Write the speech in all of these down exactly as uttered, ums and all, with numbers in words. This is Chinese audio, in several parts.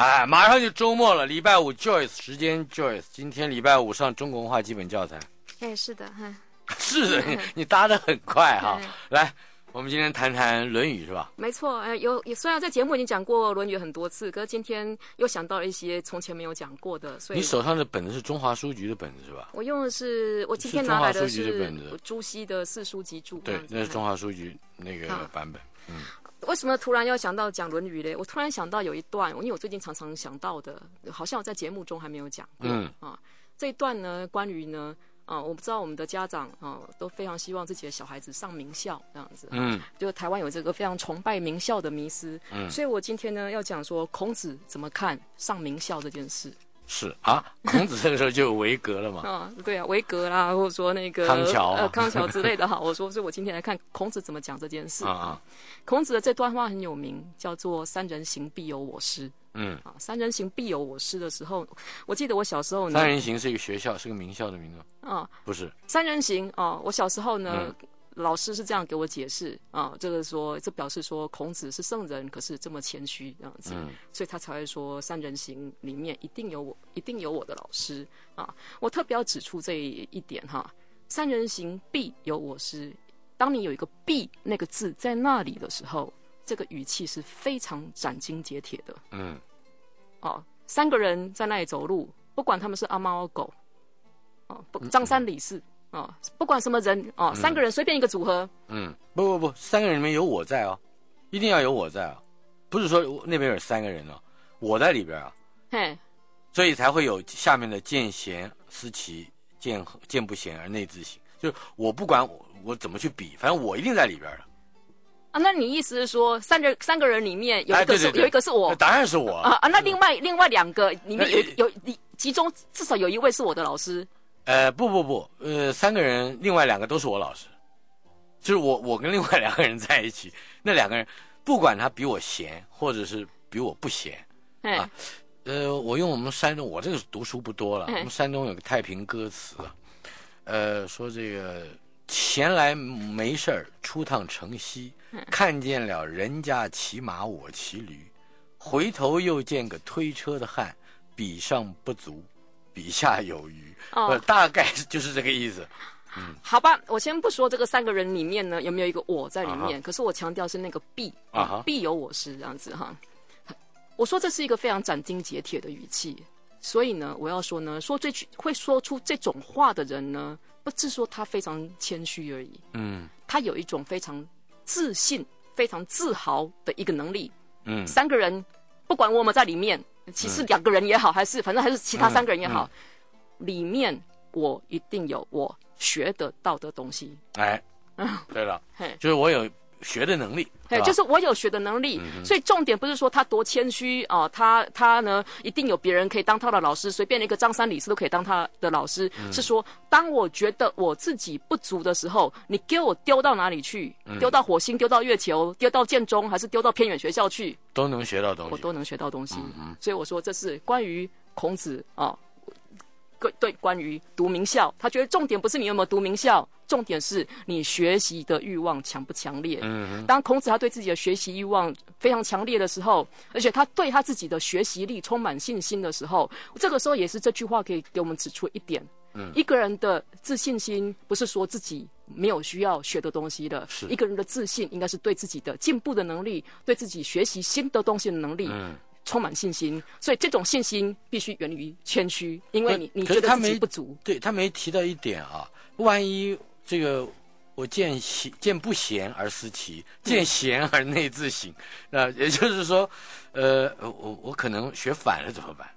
哎，马上就周末了，礼拜五 Joyce 时间 Joyce， 今天礼拜五上中国文化基本教材。 哎，是的，哈， 是的，你你搭得很快哈。来，我们今天谈谈《论语》是吧？ 没错，呃，有虽然在节目已经讲过《论语》很多次，可是今天又想到了一些从前没有讲过的，所以你手上的本子是中华书局的本子是吧？ 我用的是我今天拿来的是朱熹的四书集注。 对，那是中华书局那个版本。嗯。 为什么突然要想到讲《论语》呢？我突然想到有一段，因为我最近常常想到的，好像我在节目中还没有讲过。嗯啊，这一段呢，关于呢，啊，我不知道我们的家长啊都非常希望自己的小孩子上名校这样子。嗯，就台湾有这个非常崇拜名校的迷思。嗯，所以我今天呢要讲说孔子怎么看上名校这件事。 是啊，孔子这个时候就有维格了嘛？ 啊，对啊，维格啦，或者说那个康桥、 呃康桥之类的哈。我说，所以我今天来看孔子怎么讲这件事。啊啊，孔子的这段话很有名，叫做“三人行，必有我师”。嗯，啊，“三人行，必有我师”的时候，我记得我小时候呢， 三人行是一个学校，是个名校的名字。啊，不是三人行哦。我小时候呢。嗯，老师是这样给我解释啊，这个说这表示说孔子是圣人，可是这么谦虚这样子，嗯，所以他才会说三人行里面一定有我，一定有我的老师啊。我特别要指出这一点哈，三人行必有我师。当你有一个必那个字在那里的时候，这个语气是非常斩钉截铁的。嗯，哦，三个人在那里走路，不管他们是阿猫阿狗，哦，不，张三李四。哦，不管什么人哦，嗯、三个人随便一个组合。嗯， 不不不，三个人里面有我在哦，一定要有我在哦，不是说那边有三个人哦，我在里边啊。嘿，所以才会有下面的见贤思齐，见见不贤而内自省。就是我不管我我怎么去比，反正我一定在里边的。 啊，那你意思是说，三人三个人里面有一个是、哎、对对对有一个是我， 当然是我啊啊，那另外另外两个里面有有有其中至少有一位是我的老师。 呃不不不，呃三个人，另外两个都是我老师，就是我我跟另外两个人在一起，那两个人不管他比我闲或者是比我不闲啊，呃我用我们山东，我这个读书不多了，我们山东有个太平歌词啊，呃说这个闲来没事儿出趟城西，看见了人家骑马我骑驴，回头又见个推车的汉，比上不足比下有余。哦，大概就是这个意思。 嗯，好吧，我先不说这个三个人里面呢有没有一个我在里面，可是我强调是那个必啊，必有我师这样子哈。我说这是一个非常斩钉截铁的语气，所以呢，我要说呢，说这句会说出这种话的人呢，不是说他非常谦虚而已，嗯，他有一种非常自信、非常自豪的一个能力。嗯，三个人不管我们在里面，其实两个人也好，还是反正还是其他三个人也好。嗯嗯里面我一定有我学得到的东西。 哎，对了，就是我有学的能力， 对，就是我有学的能力。嗯、所以重点不是说他多谦虚啊，他他呢一定有别人可以当他的老师，随便一个张三李四都可以当他的老师。嗯、是说，当我觉得我自己不足的时候，你给我丢到哪里去？嗯、丢到火星，丢到月球，丢到建中，还是丢到偏远学校去？ 都能学到东西， 我都能学到东西。嗯、所以我说，这是关于孔子啊。对，关于读名校，他觉得重点不是你有没有读名校，重点是你学习的欲望强不强烈。嗯，当孔子他对自己的学习欲望非常强烈的时候，而且他对他自己的学习力充满信心的时候，这个时候也是这句话可以给我们指出一点：嗯，一个人的自信心不是说自己没有需要学的东西的，是一个人的自信应该是对自己的进步的能力，对自己学习新的东西的能力。嗯。充满信心，所以这种信心必须源于谦虚，因为你你觉得自己不足。 对，他没提到一点啊，万一这个我见贤见不贤而思齐，见贤而内自省，那、嗯、也就是说，呃，我我可能学反了怎么办？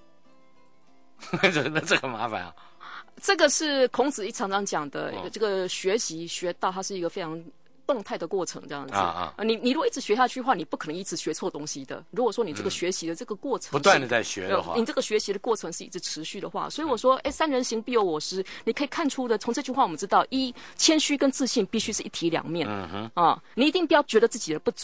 那这个麻烦啊。 这个是孔子一常常讲的，哦、这个学习学到，它是一个非常动态的过程，这样子啊啊！你你如果一直学下去的话，你不可能一直学错东西的。如果说你这个学习的这个过程、嗯、 不断的在学的话， 你这个学习的过程是一直持续的话，所以我说，哎，三人行必有我师。你可以看出的，从这句话我们知道，一谦虚跟自信必须是一体两面。嗯哼啊，你一定不要觉得自己的不足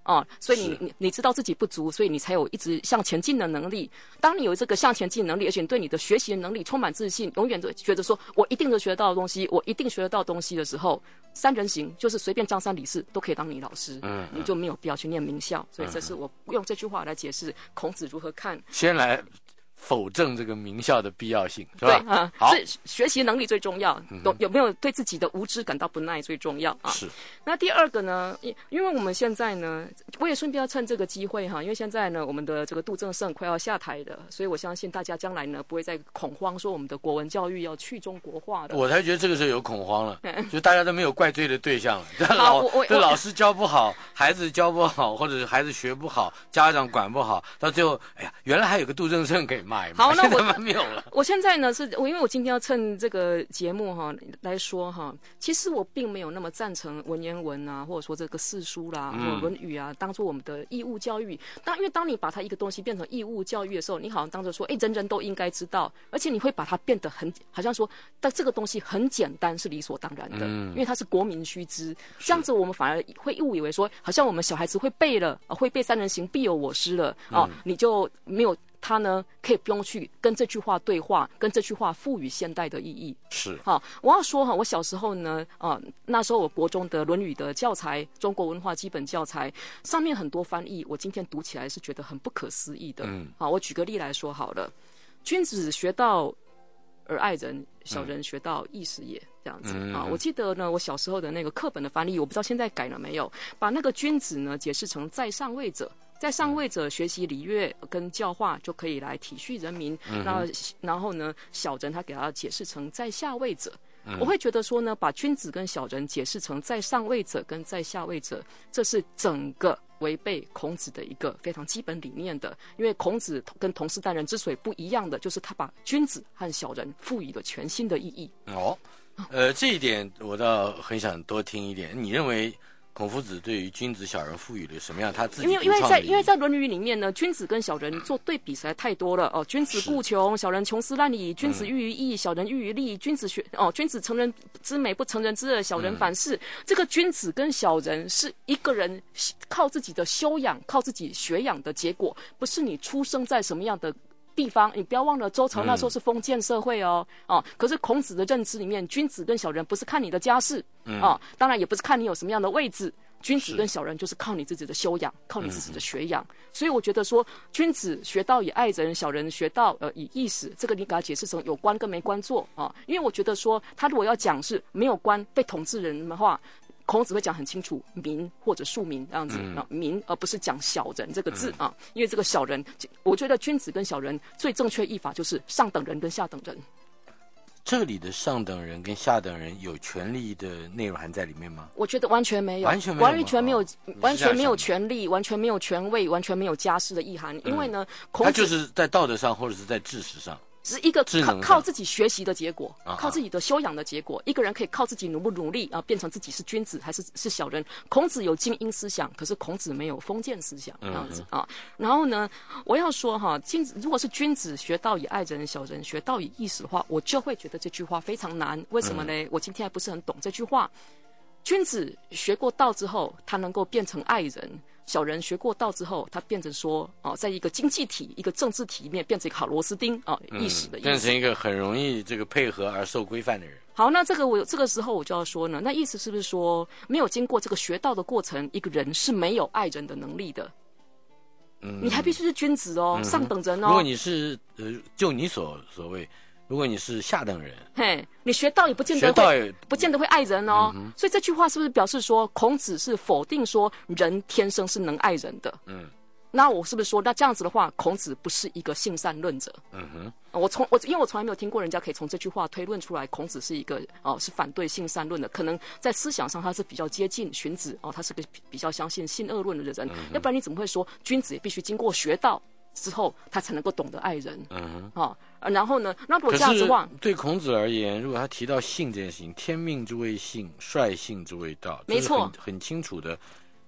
啊，所以你你你知道自己不足，所以你才有一直向前进的能力。当你有这个向前进的能力，而且你对你的学习的能力充满自信，永远都觉得说我一定能学得到的东西，我一定学得到的东西的时候，三人行就是随便张三李四都可以当你老师，嗯，你就没有必要去念名校。所以这是我用这句话来解释孔子如何看。 先来否证这个名校的必要性，是吧？ 对啊，好，是学习能力最重要，都有没有对自己的无知感到不耐最重要啊。 是。 那第二个呢，因为我们现在呢，我也顺便要趁这个机会哈，因为现在呢，我们的这个杜正胜快要下台了，所以我相信大家将来呢不会再恐慌说我们的国文教育要去中国化的。 我才觉得这个时候有恐慌了，就大家都没有怪罪的对象了。老对老师教不好，孩子教不好，或者是孩子学不好，家长管不好，到最后，哎呀，原来还有个杜正胜可以骂一骂。 好，那我没有了。 我现在呢是我因为我今天要趁这个节目哈来说哈，其实我并没有那么赞成文言文啊，或者说这个四书啦、或者论语啊，当做我们的义务教育。当因为当你把它一个东西变成义务教育的时候，你好像当着说，哎，人人都应该知道，而且你会把它变得很好像说，但这个东西很简单，是理所当然的，嗯、因为它是国民须知。这样子我们反而会误以为说，好像我们小孩子会背了，会背三人行必有我师了哦、嗯，你就没有。他呢，可以不用去跟这句话对话，跟这句话赋予现代的意义。 是， 好，我要说哈，我小时候呢，啊、呃，那时候我国中的《论语》的教材，中国文化基本教材上面很多翻译，我今天读起来是觉得很不可思议的。嗯，好，我举个例来说好了，君子学道而爱人，小人学道亦是也。这样子啊，我记得呢，我小时候的那个课本的翻译，我不知道现在改了没有，把那个君子呢解释成在上位者，在上位者学习礼乐跟教化就可以来体恤人民，嗯、然后然后呢，小人他给他解释成在下位者。嗯、我会觉得说呢，把君子跟小人解释成在上位者跟在下位者，这是整个违背孔子的一个非常基本理念的。因为孔子跟同时代人之所以不一样的，就是他把君子和小人赋予了全新的意义。 哦。呃，这一点我倒很想多听一点。你认为孔夫子对于君子小人赋予了什么样他自己因为因为在因为在《论语》里面呢，君子跟小人做对比实在太多了哦。君子固穷，小人穷斯滥矣；君子喻于义，小人喻于利；君子学哦，君子成人之美，不成人之恶；小人反是。嗯、这个君子跟小人是一个人靠自己的修养、靠自己学养的结果，不是你出生在什么样的地方。你不要忘了，周朝那时候是封建社会哦，嗯、哦，可是孔子的认知里面，君子跟小人不是看你的家世，嗯、哦，当然也不是看你有什么样的位置，君子跟小人就是靠你自己的修养，靠你自己的学养。嗯、所以我觉得说，君子学道以爱人，小人学道呃以义使，这个你给他解释成有官跟没官做啊、哦，因为我觉得说，他如果要讲是没有官被统治人的话。孔子会讲很清楚，民或者庶民这样子，嗯、民而不是讲小人这个字、嗯、啊，因为这个小人，我觉得君子跟小人最正确译法就是上等人跟下等人。 这里的上等人跟下等人有权利的内容含在里面吗？ 我觉得完全没有， 完全没有， 完全没有，完全没有权利，完全没有权位，完全没有家世的意涵。因为呢，孔子他就是在道德上或者是在知识上。 是一个靠靠自己学习的结果，靠自己的修养的结果。一个人可以靠自己努不努力啊，变成自己是君子还是是小人。孔子有精英思想，可是孔子没有封建思想这样子啊。然后呢，我要说哈，君如果是君子学道以爱人，小人学道以义使的话，我就会觉得这句话非常难。为什么呢？我今天还不是很懂这句话。君子学过道之后，他能够变成爱人。小人学过道之后，他变成说哦，在一个经济体、一个政治体里面，变成一个好螺丝钉啊，意识的意思， 变成一个很容易这个配合而受规范的人。 好，那这个我这个时候我就要说呢，那意思是不是说，没有经过这个学道的过程，一个人是没有爱人的能力的？嗯，你还必须是君子哦，嗯、上等人哦。 如果你是呃，就你所所谓。如果你是下等人， 嘿，你学道也不见得会，不见得会爱人哦。嗯、所以这句话是不是表示说，孔子是否定说人天生是能爱人的？嗯，那我是不是说，那这样子的话，孔子不是一个性善论者？嗯哼，我从我因为我从来没有听过人家可以从这句话推论出来，孔子是一个哦、呃、是反对性善论的，可能在思想上他是比较接近荀子哦，他是个比较相信性恶论的人，嗯、要不然你怎么会说君子也必须经过学道？之后，他才能够懂得爱人。嗯哼，啊，然后呢？那如果这样子话， 对孔子而言，如果他提到性这件事情，天命之谓性，率性之谓道， 没错， 很很清楚的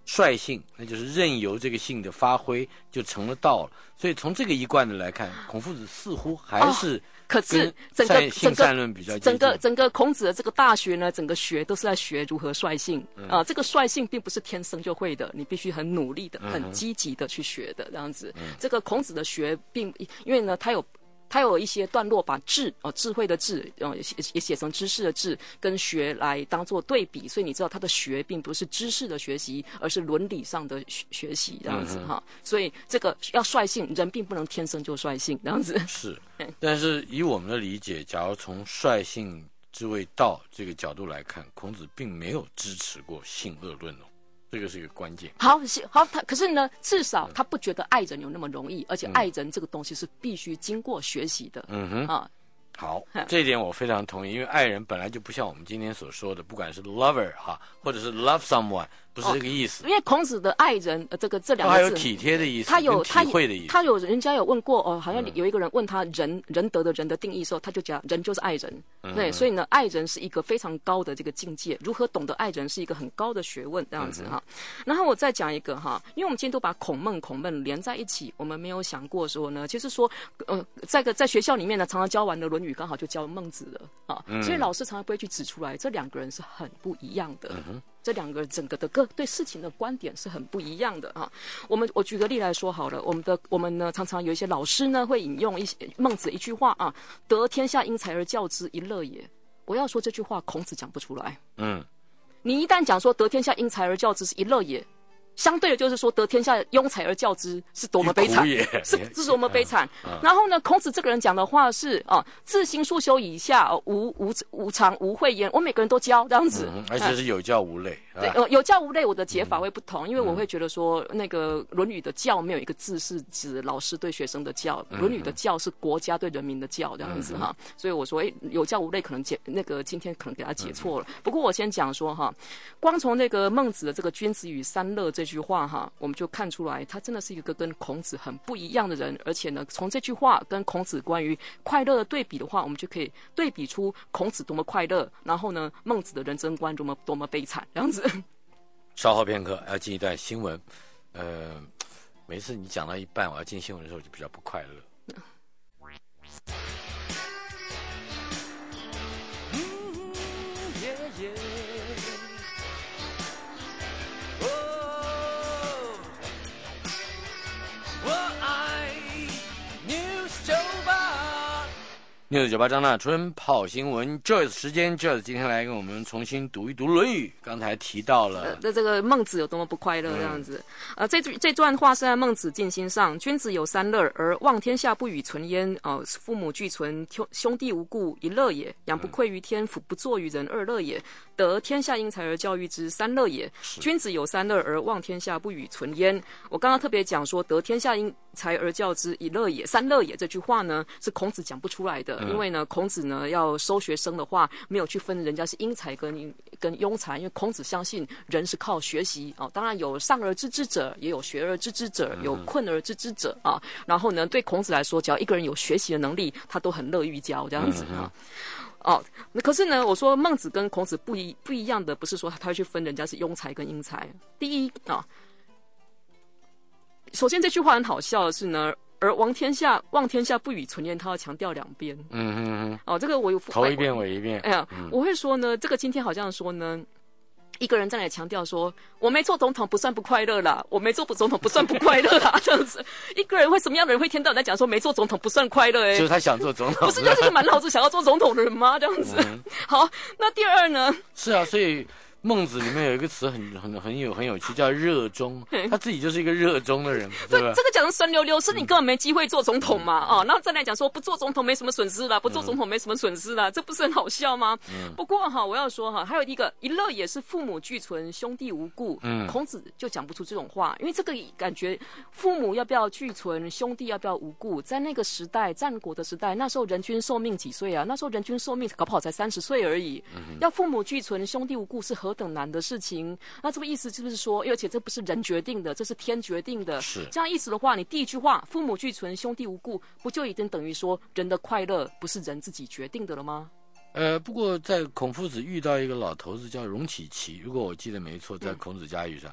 率性，那就是任由这个性的发挥，就成了道了。所以从这个一贯的来看，孔夫子似乎还是、哦、 可是整个性善论比较整个整个孔子的这个大学呢，整个学都是在学如何率性啊、嗯呃。这个率性并不是天生就会的，你必须很努力的、很积极的去学的这样子。嗯、这个孔子的学并因为呢，他有。他有一些段落把智哦智慧的智，呃也写成知识的智，跟学来当做对比，所以你知道他的学并不是知识的学习，而是伦理上的学学习这样子哈、嗯。所以这个要率性，人并不能天生就率性这样子。 是，但是以我们的理解，假如从率性之谓道这个角度来看，孔子并没有支持过性恶论哦。这个是一个关键。 好，好，他可是呢，至少他不觉得爱人有那么容易，而且爱人这个东西是必须经过学习的。嗯哼啊， 好，这一点我非常同意，因为爱人本来就不像我们今天所说的，不管是 lover 哈，或者是 love someone， 不是这个意思。 哦、因为孔子的爱人，呃，这个这两个字， 他有体贴的意思， 他有体会的意思。 他有人家有问过哦，好像有一个人问他仁仁德的仁的定义的时候，他就讲人就是爱人。嗯、对，所以呢，爱人是一个非常高的这个境界，如何懂得爱人是一个很高的学问，这样子哈。嗯、然后我再讲一个哈，因为我们今天都把孔孟孔孟连在一起，我们没有想过说呢，其实说呃，在个在学校里面呢，常常教完的《论语》刚好就教孟子了啊，嗯、所以老师常常不会去指出来，这两个人是很不一样的。嗯这两个整个的个对事情的观点是很不一样的啊。我们我举个例来说好了，我们的我们呢常常有一些老师呢会引用一些孟子一句话啊，得天下英才而教之，一乐也。我要说这句话孔子讲不出来。嗯，你一旦讲说得天下英才而教之是一乐也，相对的就是说得天下庸才而教之是多么悲惨，是是多么悲惨。嗯、然后呢，孔子这个人讲的话是啊，自行书修以下，哦、无无无常无讳焉。我每个人都教这样子， 嗯、而且是有教无类。 对，呃，有教无类，我的解法会不同，嗯、因为我会觉得说，那个《论语》的教没有一个字是指老师对学生的教，嗯《论语》的教是国家对人民的教这样子哈。嗯、所以我说，哎，有教无类可能解那个今天可能给他解错了。嗯、不过我先讲说哈，光从那个孟子的这个“君子与三乐”这句话哈，我们就看出来，他真的是一个跟孔子很不一样的人。而且呢，从这句话跟孔子关于快乐的对比的话，我们就可以对比出孔子多么快乐，然后呢，孟子的人生观多么多么悲惨这样子。 稍后片刻要进一段新闻，呃，每次你讲到一半，我要进新闻的时候就比较不快乐。News 九八张大春泡新闻 Joyce 时间 Joyce 今天来跟我们重新读一读《论语》，刚才提到了呃，这个孟子有多么不快乐这样子。嗯、呃，这这段话是在《孟子尽心上》，君子有三乐，而望天下不与存焉。哦、呃，父母俱存，兄弟无故，一乐也；养不愧于天，俯不作于人，二乐也；得天下英才而教育之，三乐也。君子有三乐，而望天下不与存焉。我刚刚特别讲说，得天下英才而教之，一乐也，三乐也。这句话呢，是孔子讲不出来的。因为呢，孔子呢要收学生的话，没有去分人家是英才跟跟庸才，因为孔子相信人是靠学习哦。当然有上而知之者，也有学而知之者，有困而知之者啊。然后呢，对孔子来说，只要一个人有学习的能力，他都很乐于教这样子啊。哦，那可是呢，我说孟子跟孔子不一不一样的，不是说他会去分人家是庸才跟英才。第一啊，首先这句话很好笑的是呢。而望天下，望天下不与存焉，他要强调两边。嗯嗯嗯。哦，这个我有头一遍尾一遍。 哎呀，嗯、我会说呢，这个今天好像说呢，一个人在那里强调说，我没做总统不算不快乐啦，我没做总统不算不快乐啦，这样子，一个人会什么样的人会天到晚在讲说没做总统不算快乐、欸？哎， 就是他想做总统， 不是就是个满脑子想要做总统的人吗？这样子。嗯、好，那第二呢？ 是啊，所以。孟子里面有一个词很很很有很有趣，叫热衷。他自己就是一个热衷的人，对吧？ 这个讲的酸溜溜，是你根本没机会做总统嘛？嗯、哦，然后再来讲说不做总统没什么损失啦，不做总统没什么损失啦，嗯、这不是很好笑吗？嗯、不过哈，我要说哈，还有一个一乐也是父母俱存，兄弟无故。嗯，孔子就讲不出这种话，因为这个感觉父母要不要俱存，兄弟要不要无故，在那个时代，战国的时代，那时候人均寿命几岁啊？那时候人均寿命搞不好才三十岁而已。嗯、要父母俱存，兄弟无故是何等难的事情？那这个意思是不是说，而且这不是人决定的，这是天决定的？ 是这样意思的话，你第一句话“父母俱存，兄弟无故”，不就已经等于说人的快乐不是人自己决定的了吗？ 呃，不过在孔夫子遇到一个老头子叫荣启奇，如果我记得没错，在孔子家语上，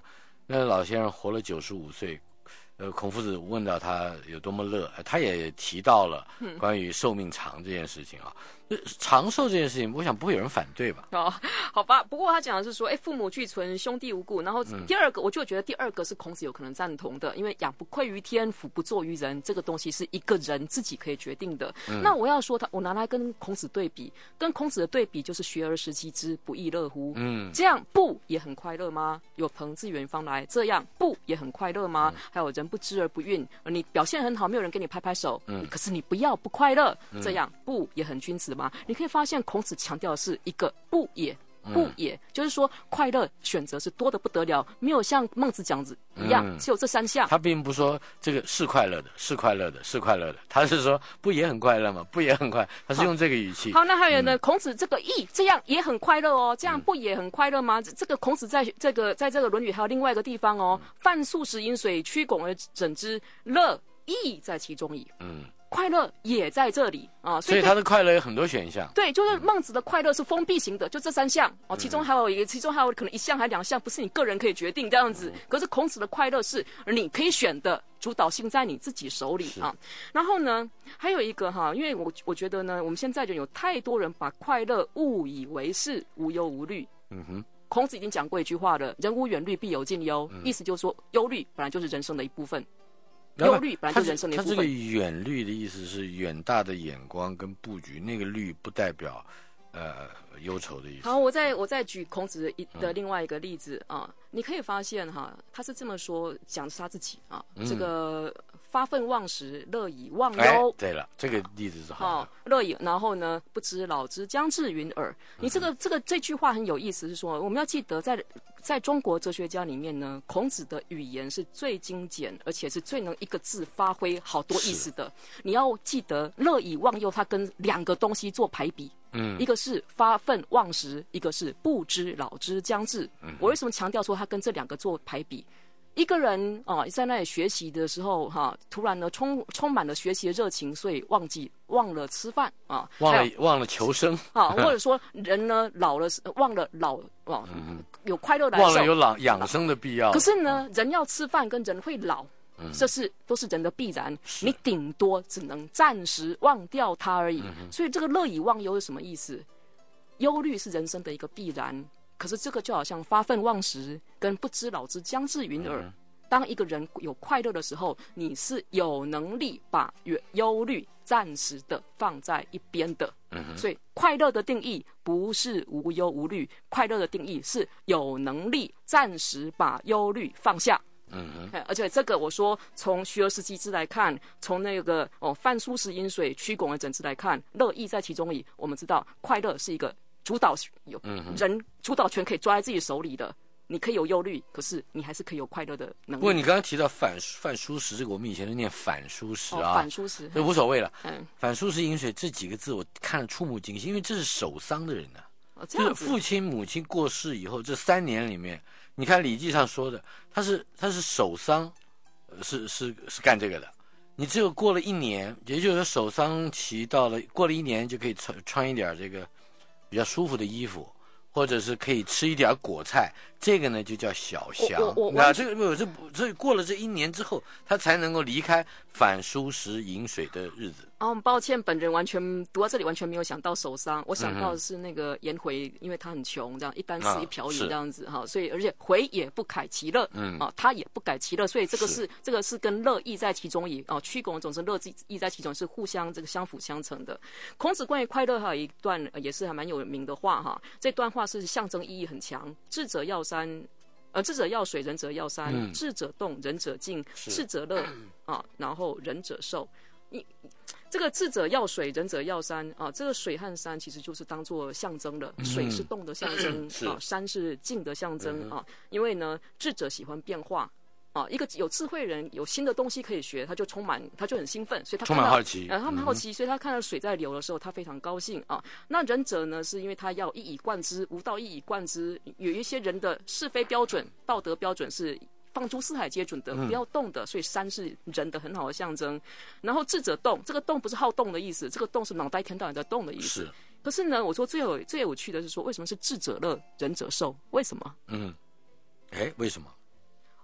那老先生活了九十五岁。呃，孔夫子问到他有多么乐，他也提到了关于寿命长这件事情啊。嗯、长寿这件事情，我想不会有人反对吧？ 哦，好吧。不过他讲的是说，哎，父母俱存，兄弟无故。然后第二个，嗯、我就觉得第二个是孔子有可能赞同的，因为养不愧于天，俯不作于人，这个东西是一个人自己可以决定的。嗯、那我要说他，我拿来跟孔子对比，跟孔子的对比就是学而时习之，不亦乐乎？嗯，这样不也很快乐吗？有朋自远方来，这样不也很快乐吗？嗯、还有人不知而不愠，你表现很好，没有人给你拍拍手，嗯，可是你不要不快乐，嗯、这样不也很君子吗？你可以发现孔子强调的是一个不也。不也、嗯、就是说快乐选择是多得不得了，没有像孟子讲子一样、嗯、只有这三项。 他并不说这个是快乐的是快乐的是快乐的，他是说不也很快乐吗？不也很快，他是用这个语气。 好，好那还有呢、嗯、孔子这个义这样也很快乐哦，这样不也很快乐吗？嗯、这个孔子在这个在这个论语还有另外一个地方哦，饭素食饮水曲肱而枕之，乐亦在其中矣。嗯，快乐也在这里啊， 所以他的快乐有很多选项。 对，就是孟子的快乐是封闭型的，就这三项哦，其中还有一个，其中还有可能一项还两项，不是你个人可以决定这样子。可是孔子的快乐是你可以选的，主导性在你自己手里啊。然后呢，还有一个哈，因为我我觉得呢，我们现在就有太多人把快乐误以为是无忧无虑。嗯哼。孔子已经讲过一句话了：“人无远虑，必有近忧。嗯”意思就是说，忧虑本来就是人生的一部分。忧虑本来就是人生的一部分。 他这个远虑的意思是远大的眼光跟布局，那个虑不代表呃忧愁的意思。 好，我再我再举孔子的另外一个例子、嗯、啊，你可以发现哈，他是这么说，讲他自己啊，嗯、这个发愤忘食，乐以忘忧、哎。 对了，这个例子是好的。 乐以，然后呢，不知老之将至云耳。你这个、嗯、这个这句话很有意思，是说我们要记得在。在中国哲学家里面呢，孔子的语言是最精简，而且是最能一个字发挥好多意思的。你要记得，乐以忘忧，它跟两个东西做排比，嗯，一个是发愤忘食，一个是不知老之将至。嗯、我为什么强调说它跟这两个做排比？一个人啊，在那里学习的时候，哈、啊，突然呢充充满了学习的热情，所以忘记忘了吃饭啊， 忘了忘了求生啊，或者说人呢老了忘了老啊，嗯、有快乐来受， 忘了有老养生的必要。 可是呢，嗯、人要吃饭跟人会老，嗯、这是都是人的必然，你顶多只能暂时忘掉它而已。嗯、所以这个乐以忘忧是什么意思？忧虑是人生的一个必然。可是这个就好像发愤忘食跟不知老之将至云耳。嗯、当一个人有快乐的时候，你是有能力把忧虑暂时的放在一边的。嗯、所以快乐的定义不是无忧无虑，快乐的定义是有能力暂时把忧虑放下。嗯，而且这个我说从学而时习之来看，从那个哦饭素食饮水曲肱而枕之来看，乐亦在其中矣。我们知道快乐是一个主导有人主导权可以抓在自己手里的，你可以有忧虑，可是你还是可以有快乐的能力。 不过你刚刚提到反反蔬食，这个我们以前都念反蔬食啊， 哦、反蔬食这无所谓了。嗯，反蔬食饮水这几个字我看了触目惊心，因为这是守丧的人呢、啊，哦、就是父亲母亲过世以后这三年里面，你看《礼记》上说的，他是他是守丧，是是是干这个的。你只有过了一年，也就是说守丧期到了，过了一年就可以穿穿一点这个比较舒服的衣服，或者是可以吃一点果菜，这个呢就叫小祥。那这个这这过了这一年之后，他才能够离开反蔬食饮水的日子。 哦，抱歉，本人完全读到这里完全没有想到守丧，我想到的是那个颜回，因为他很穷，这样一箪食一瓢饮这样子哈、啊，所以而且回也不改其乐，嗯啊，他也不改其乐，所以这个是这个是跟乐亦在其中矣啊，曲肱总是乐亦在其中，是互相这个相辅相成的。孔子关于快乐还有一段也是还蛮有名的话哈，这段话是象征意义很强，智者要山。呃，智者要水，仁者要山；嗯、智者动，仁者静；智者乐啊，然后仁者寿。你这个智者要水，仁者要山啊，这个水和山其实就是当做象征了。嗯、水是动的象征、嗯、啊，山是静的象征、嗯、啊。因为呢，智者喜欢变化。啊，一个有智慧人有新的东西可以学，他就充满，他就很兴奋，所以他充满好奇， 呃，他蛮好奇，嗯、所以他看到水在流的时候，他非常高兴啊。那仁者呢，是因为他要一以贯之，无道一以贯之。有一些人的是非标准、道德标准是放诸四海皆准的，不要动的，所以山是人的很好的象征。然后智者动，这个动不是好动的意思，这个动是脑袋一天到晚在动的意思。是。可是呢，我说最有最有趣的是说，为什么是智者乐，仁者寿？为什么？嗯， 哎，为什么？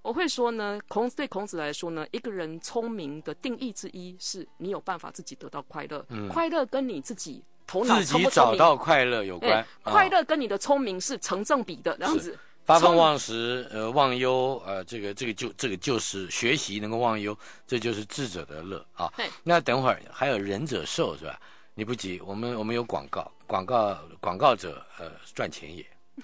我会说呢，孔对孔子来说呢，一个人聪明的定义之一是你有办法自己得到快乐，嗯、快乐跟你自己头脑聪不聪明， 自己找到快乐有关， 哦、快乐跟你的聪明是成正比的，这样子。 发愤忘食，呃，忘忧，呃，这个这个就这个就是学习能够忘忧，这就是智者的乐啊。那等会儿还有仁者寿是吧？你不急，我们我们有广告，广告广告者呃赚钱也。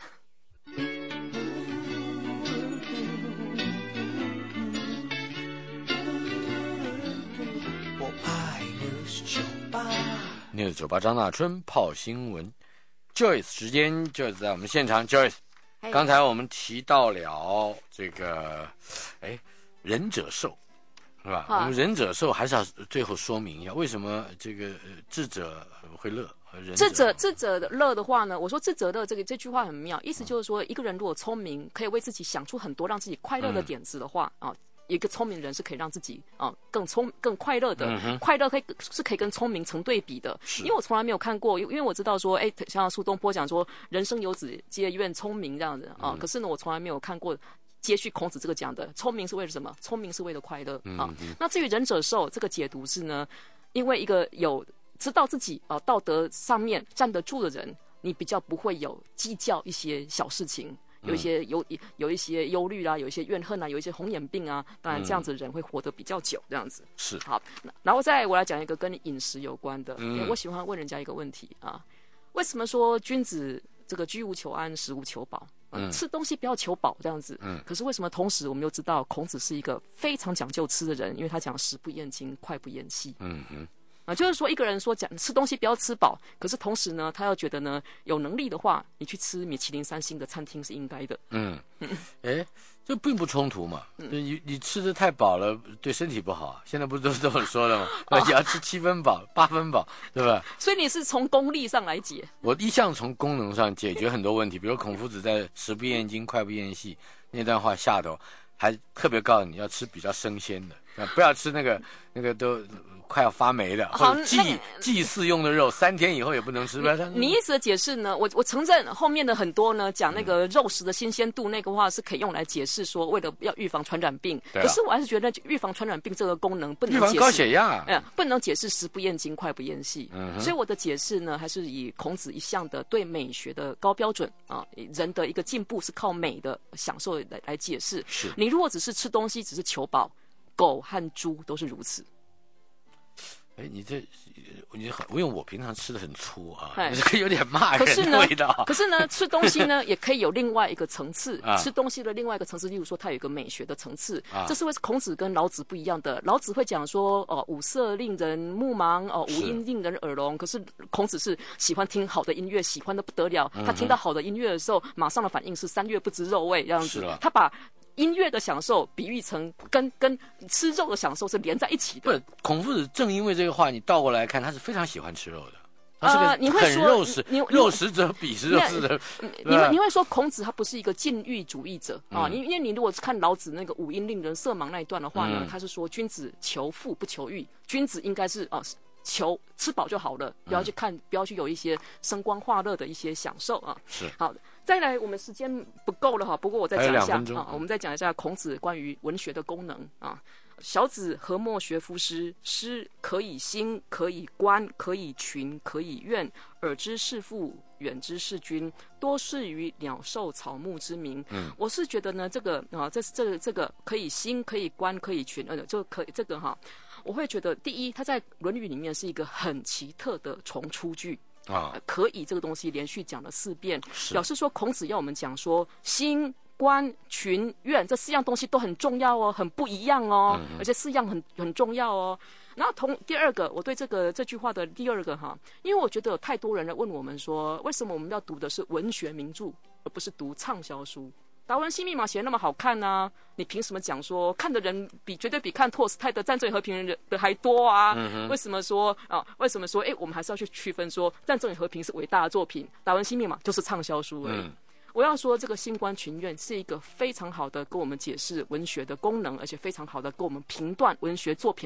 我爱 News 酒吧 ，News 酒吧张大春泡新闻 ，Joyce 时间 Joyce 在我们现场 ，Joyce， 刚才我们提到了这个，哎，仁者寿。是吧？我们仁者寿还是要最后说明一下，为什么这个智者会乐？ 智者智者的乐的话呢，我说智者乐这个这句话很妙，意思就是说，一个人如果聪明，可以为自己想出很多让自己快乐的点子的话、嗯、啊，一个聪明人是可以让自己啊更聪更快乐的，嗯、快乐可以是可以跟聪明成对比的。因为我从来没有看过，因为我知道说，哎，像苏东坡讲说，人生有子皆愿聪明这样子啊、嗯，可是呢，我从来没有看过。接续孔子这个讲的，聪明是为了什么？聪明是为了快乐、嗯、啊。那至于仁者寿这个解读是呢，因为一个有知道自己啊道德上面站得住的人，你比较不会有计较一些小事情，有一些有有一些忧虑啦，有一些怨恨啊，有一些红眼病啊。当然这样子的人会活得比较久，这样子是好。然后再来我来讲一个跟饮食有关的，因为我喜欢问人家一个问题啊，为什么说君子这个居无求安，食无求饱？嗯、吃东西不要求饱这样子，嗯，可是为什么同时我们又知道孔子是一个非常讲究吃的人？因为他讲食不厌精，脍不厌细，嗯嗯，啊，就是说一个人说讲吃东西不要吃饱，可是同时呢，他要觉得呢有能力的话，你去吃米其林三星的餐厅是应该的，嗯嗯， 哎，这并不冲突嘛，嗯、你你吃的太饱了对身体不好，现在不是都是这么说的吗？而且要吃七分饱、八分饱，对吧？ 所以你是从功利上来解， 我一向从功能上解决很多问题，比如孔夫子在“食不厌精，脍不厌细”那段话下头，还特别告诉你要吃比较生鲜的，不要吃那个那个都。快要发霉的，或者祭祭祀用的肉，三天以后也不能吃。 你, 你意思的解释呢？我我承认后面的很多呢，讲那个肉食的新鲜度，那个话是可以用来解释说，为了要预防传染病。啊、可是我还是觉得预防传染病这个功能不能解释。 预防高血压， 嗯，不能解释食不厌精，脍不厌细。嗯，所以我的解释呢，还是以孔子一向的对美学的高标准啊，人的一个进步是靠美的享受来来解释。 是你如果只是吃东西，只是求饱，狗和猪都是如此。 哎，你这，你很，因为我平常吃的很粗啊，你这个有点骂人的味道。 可是呢，吃东西呢也可以有另外一个层次，啊、吃东西的另外一个层次，例如说它有一个美学的层次，啊、这是为孔子跟老子不一样的。老子会讲说，哦，五色令人目盲，哦，五音令人耳聋。可是孔子是喜欢听好的音乐，喜欢的不得了。嗯、他听到好的音乐的时候，马上的反应是三月不知肉味这样子。他把音乐的享受比喻成跟跟吃肉的享受是连在一起的。 不是，孔夫子正因为这个话，你倒过来看，他是非常喜欢吃肉的。他是个很肉食，呃、肉食者鄙视肉食者。 你会你会说孔子他不是一个禁欲主义者啊？因、嗯、因为你如果看老子那个五音令人色盲那一段的话呢，嗯、他是说君子求富不求欲，君子应该是啊。求吃饱就好了，不要去看，嗯、不要去有一些声光化乐的一些享受啊。 是好，再来，我们时间不够了哈，不过我再讲一下啊，我们再讲一下孔子关于文学的功能啊。小子何莫学夫诗？诗可以兴，可以观，可以群，可以怨。耳之视父，远之视君，多识于鸟兽草木之名。嗯，我是觉得呢，这个啊，这这个这个可以兴，可以观，可以群，呃，就可以这个哈。我会觉得，第一，它在《论语》里面是一个很奇特的重出句啊、呃，可以这个东西连续讲了四遍，表示说孔子要我们讲说兴、观、群、怨这四样东西都很重要哦，很不一样哦，嗯、而且四样很很重要哦。然后同第二个，我对这个这句话的第二个哈，因为我觉得有太多人来问我们说，为什么我们要读的是文学名著，而不是读畅销书？达文西密码写得那么好看啊，你凭什么讲说看的人比绝对比看托斯泰的《战争与和平》的还多啊？嗯、为什么说啊？为什么说哎，我们还是要去区分说《战争与和平》是伟大的作品，达文西密码就是畅销书而已。嗯我要说，这个兴观群怨是一个非常好的跟我们解释文学的功能，而且非常好的跟我们评断文学作品的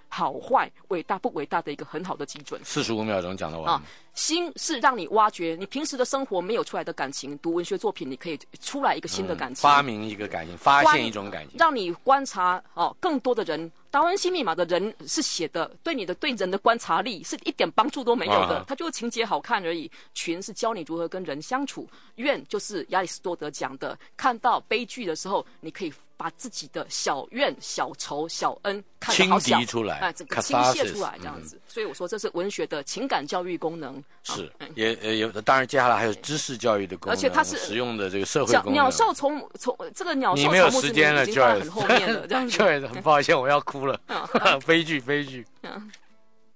好坏、伟大不伟大的一个很好的基准。 四十五秒钟讲得完。啊， 心是让你挖掘你平时的生活没有出来的感情，读文学作品你可以出来一个新的感情，嗯、 发明一个感情，发现一种感情， 让你观察哦更多的人。达文西密码的人是写的，对你的对人的观察力是一点帮助都没有的，他、啊、就情节好看而已。群是教你如何跟人相处，怨就是亚里士多德讲的，看到悲剧的时候，你可以把自己的小怨、小仇、小恩看得好小， 出来， 哎、呃，整个倾泻出来这样子。嗯、所以我说这是文学的情感教育功能。 是，啊嗯、也也有，当然接下来还有知识教育的功能， 而且它是实用的这个社会功能。 鸟兽从从这个鸟兽你没有时间了， 已经放在很后面了，这样子。 很抱歉，我要哭了。悲剧，悲剧。嗯